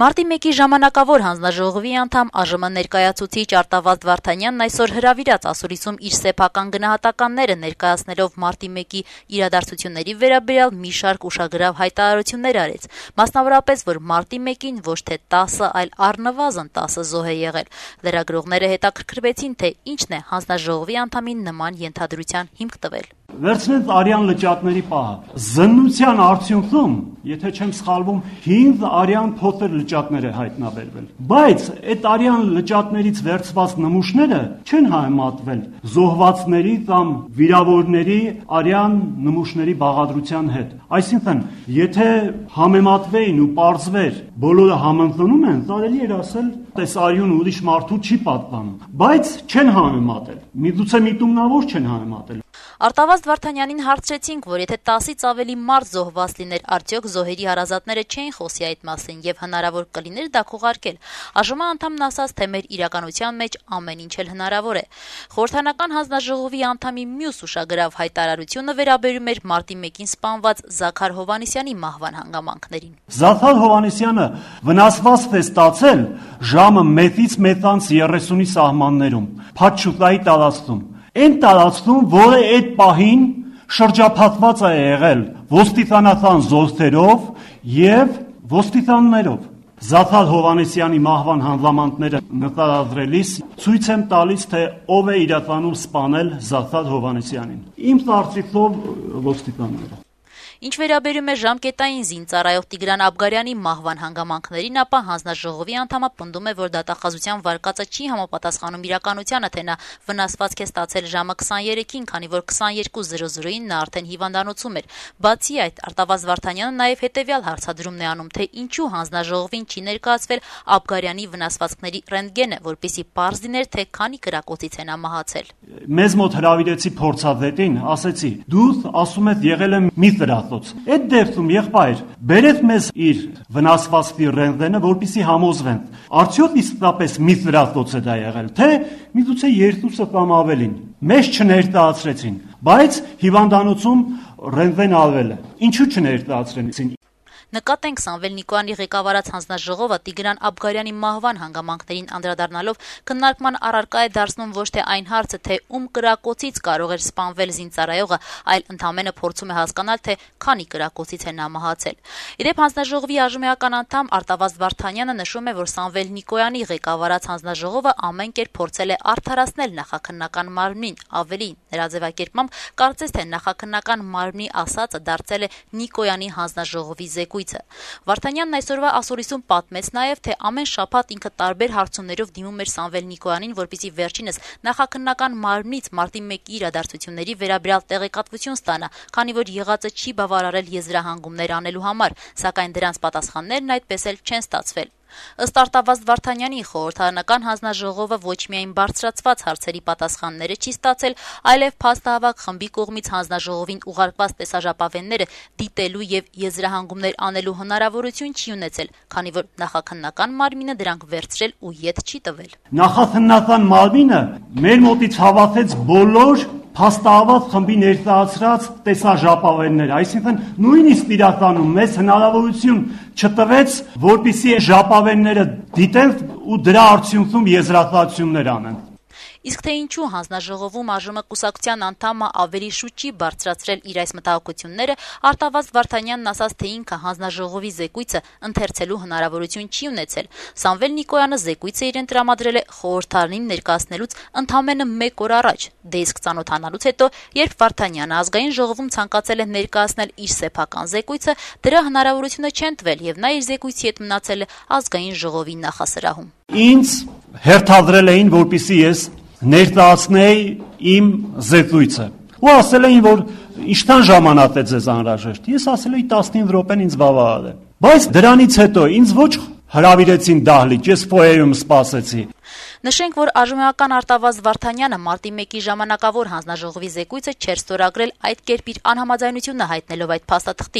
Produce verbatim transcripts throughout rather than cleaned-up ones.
Մարտի մեկի ժամանակավոր հանձնաժողովի անդամ ԱԺՄ ներկայացուցիչ Արտավազդ Վարդանյանն այսօր հրավիրած ասուլիսում իր սեփական գնահատականները ներկայացնելով մարտի մեկի իրադարձությունների վերաբերյալ մի շարք ուշագրավ հայտարարություններ արեց, մասնավորապես, որ մարտի մեկին ոչ թե տասը, այլ առնվազն տասը զոհ է եղել։ Լրագրողները հետաքրքրվեցին, թե ինչն է հանձնաժողովի անդամին նման ենթադրության հիմք տվել։ Վերցնենք արյան լճակների պահը։ Զննության արդյունքում, եթե չեմ սխալվում, հինգ արյան փոթեր լճակներ է հայտնաբերվել։ Բայց այդ արյան լճակներից վերցված նմուշները չեն համեմատվել զոհվածների կամ վիրավորների արյան նմուշների բաղադրության հետ։ Այսինքն, եթե համեմատվեին ու պարզվեր, բոլորը համընկնում են, կարելի էր ասել, այս արյուն ուրիշ մարդու չի պատկանում, բայց չեն համեմատել։ Միգուցե միտումնավոր չեն համեմատել։ Արտավազդ Վարդանյանին հարցրեցինք, որ եթե տասից ավելի մարդ զոհված լիներ, արդյոք զոհերի հարազատները չէին խոսի այդ մասին եւ հնարավոր կլիներ դա քողարկել։ ԱԺՄ անդամն ասաց, թե մեր իրականության մեջ ամեն ինչ էլ հնարավոր է։ Խորհրդանական հանձնաժողովի անդամի մյուս ուշագրավ հայտարարությունը վերաբերում էր մարտի մեկին սպանված Զաքար Հովհաննիսյանի մահվան հանգամանքներին։ Զաքար Հովհաննիսյանը վնասված է ստացել ժամը մեկից մեկից երեսունի սահմաններում, Փաթշուկայի տարածքում։ Այն տարածքում, որը այդ պահին շրջափակված է եղել ոստիկանական զորքերով եւ ոստիկաններով։ Զաքար Հովհաննիսյանի մահվան հանգամանքները նկարագրելիս ցույց եմ տալիս, թե ով է իրականում սպանել Զաքար Հովհաննիսյանին։ Իմ կարծիքով ոստիկանները։ Ինչ վերաբերում է ժամկետային զինծառայող Տիգրան Աբգարյանի մահվան հանգամանքներին, ապա հանձնաժողովի անդամը պնդում է, որ դատախազության վարկածը չի համապատասխանում իրականությանը, թե նա վնասվածք է ստացել ժամը քսաներեքին, քանի որ քսաներկու զրո զրոին նա արդեն հիվանդանոցում էր։ Բացի այդ, Արտավազդ Վարդանյանը նաև հետևյալ հարցադրումն է անում, թե ինչու հանձնաժողովին չի ներկայացվել Աբգարյանի վնասվածքների ռենտգենը, որպեսզի պարզ լիներ, թե քանի կրակոցից է նա մահացել։ Մեզ մոտ հրավիրեցի փորձադետին, ասեցի՝ դու ասում ես եղել եմ մի կրակոց։ Այդ դեպքում եղբայր, բերեք մեզ իր վնասվածքի ռենտգենը, որպեսզի համոզվենք, արդյոք իսկապես մի կրակոց է դա եղել, թե միգուցե երկուսը կամ ավելին։ Մեզ չներկայացրեցին, բայց հիվանդանոցում ռենտգեն արվել է։ Ինչու չներկայացրեցին։ Նկատենք Սամվել Նիկոյանի ղեկավարած հանձնաժողովը Տիգրան Աբգարյանի մահվան հանգամանքներին անդրադառնալով քննարկման առարկա է դարձնում ոչ թե այն հարցը, թե ում կրակոցից կարող էր սպանվել զինծառայողը, այլ ընդամենը փորձում է հասկանալ, թե քանի կրակոցից է նա մահացել։ Իդեպ հանձնաժողովի ԱԺՄ-ական անդամ Արտավազդ Վարդանյանը նշում է, որ Սամվել Նիկոյանի ղեկավարած հանձնաժողովը ամեն կերպ փորձել է արդարացնել նախաքննական մարմնին, ավելին, նրա ձևակերպմամբ կարծես թե նախաքննական մարմնի ասածը դարձել է Նիկոյանի հանձնաժողովի զեկույց։ Վարդանյանն այսօրվա ասուլիսում պատմեց նաև, թե ամեն շաբաթ ինքը տարբեր հարցումներով դիմում էր Սամվել Նիկոյանին, որպեսզի վերջինս նախաքննական մարմնից մարտի մեկի իրադարձությունների վերաբերյալ տեղեկատվություն ստանա, քանի որ եղածը չի բավարարել եզրահանգումներ անելու համար, սակայն դրանց պատասխաններն այդպես էլ չեն ստացվել։ Ըստ Արտավազդ Վարդանյանի, խորհրդարանական հանձնաժողովը ոչ միայն բարձրացված հարցերի պատասխանները չի ստացել, այլև փաստահավաք խմբի կողմից հանձնաժողովին ուղարկված տեսաժապավենները դիտելու եւ եզրահանգումներ անելու հնարավորություն չի ունեցել, քանի որ նախաքննական մարմինը դրանք վերցրել ու ետ չի տվել։ Նախաքննական մարմինը մեր մոտից հավաքեց բոլոր փաստահավաք խմբի ներկայացրած տեսաժապավենները, այսինքն նույնիսկ իրականում մեզ հնարավորություն չտվեց, որպեսզի ժապավենները դիտենք ու դրա արդյունքում եզրակացություններ անենք։ Իսկ թե ինչու հանձնաժողովում ԱԺՄ կուսակցության անդամը ավելի շուտ չի բարձրացրել իր այս մտահոգությունները, Արտավազդ Վարդանյանն ասաց, թե ինքը հանձնաժողովի զեկույցը ընթերցելու հնարավորություն չի ունեցել։ Սամվել Նիկոյանը զեկույցը իրեն տրամադրել է խորհրդարանին ներկայացնելուց ընդամենը մեկ օր առաջ, դե իսկ ծանոթանալուց հետո, երբ Վարդանյանը ազգային ժողովում ցանկացել է ներկայացնել իր սեփական զեկույցը, դրա հնարավորությունը չեն տվել եւ նա իր զեկույցի հետ մնացել է ազգային ժողովի նախասրահում։ Ինձ հերթադրել էին, որպեսզի ես ներկայացնեի իմ զեկույցը։ Ու ասել էին, որ ինչքան ժամանակ է ձեզ անհրաժեշտ։ Ես ասել էի տասնհինգ րոպեն ինձ բավարար է։ Բայց դրանից հետո ինձ ոչ հրավիրեցին դահլիճ, ես ֆոյեում սպասեցի։ Նշենք, որ ԱԺՄ-ական Արտավազդ Վարդանյանը մարտի մեկի ժամանակավոր հանձնաժողովի զեկույցը չէր ստորագրել այդ կերպ իր անհամաձայնությունը հայտնելով այդ փաստաթղթին։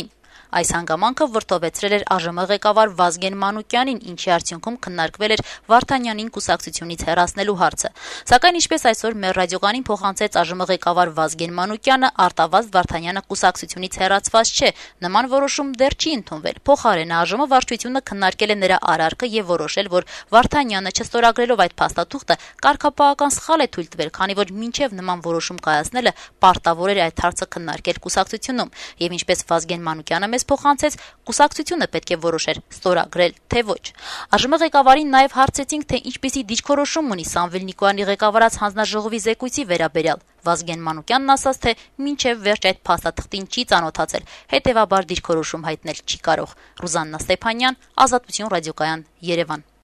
Այս հանգամանքը վրդովեցրել էր ԱԺՄ ղեկավար Վազգեն Մանուկյանին, ինչի արդյունքում քննարկվել էր Վարդանյանին կուսակցությունից հեռացնելու հարցը։ Սակայն ինչպես այսօր մեր ռադիոկայանին փոխանցեց ԱԺՄ ղեկավար Վազգեն Մանուկյանը, Արտավազդ Վարդանյանը կուսակցությունից հեռացված չէ, նման որոշում դեռ չի ընդունվել։ Փոխարենը ԱԺՄ վարչությունը քննարկել է նրա արարքը եւ որոշել, որ Վարդանյանը չստորագրելով այդ փաստաթուղթը կարգապահական սխալ է թույլ տվել, քանի որ մինչեւ նման որոշում կայացնելը պարտավոր էր այդ հարցը քննարկել կուսակցությունում։ Եվ ինչպես Վազգեն Մանուկյանը մեզ փոխանցեց, կուսակցությունը պետք է որոշեր ստորագրել թե ոչ։ ԱԺՄ ղեկավարին նաեւ հարցեցինք, թե ինչպիսի դիրքորոշում ունի Սամվել Նիկոյանի ղեկավարած հանձնաժողովի զեկույցի վերաբերյալ։ Վազգեն Մանուկյանն ասաց, թե մինչև վերջ այդ փաստաթղթին չի ծանոթացել, հետեւաբար դիրքորոշում հայտնել չի կարող։ Ռուզաննա Ստեփանյան, Ազատություն ռադիոկայան, Երևան։